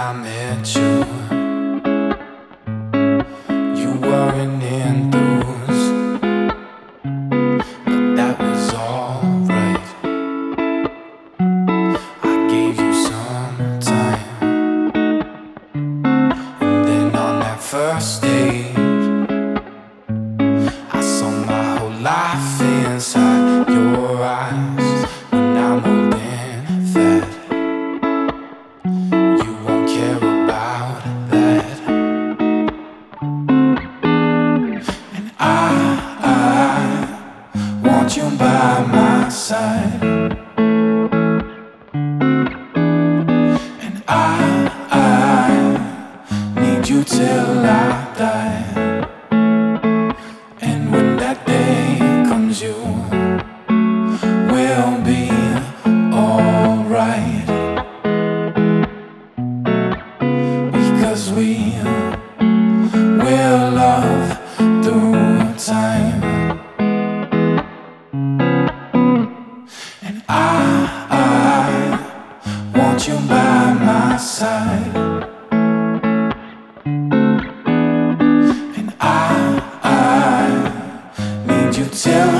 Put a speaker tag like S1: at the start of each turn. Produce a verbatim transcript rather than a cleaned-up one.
S1: I met you, you weren't enthused, but that was alright. I gave you some time, and then on that first date, I saw my whole life inside your eyes. When I'm old and fat, you won't care about that. And I, I want you by my side. And I, I need you till I die. And when that day comes, you will be alright. Because we will love through time. And I, I want you by my side. And I, I need you till